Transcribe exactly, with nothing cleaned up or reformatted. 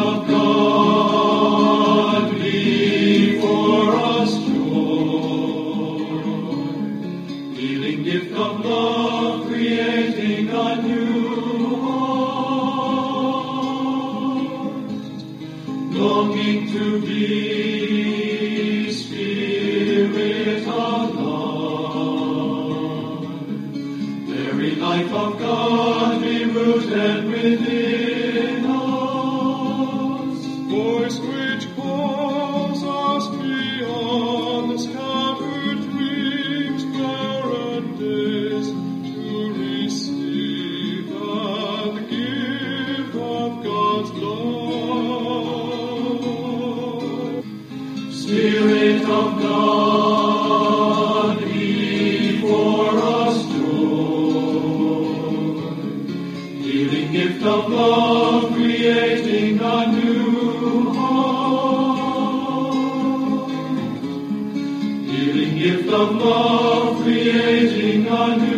of God before us joy. Healing gift of love, creating a new heart. Longing to be Spirit alive. Very life of God be rooted within us. Voice which calls us beyond the scattered dreams, barren days, to receive the gift of God's love. Spirit of God, before us joy. Healing gift of love, creating a new heart. Healing gift of love, creating a new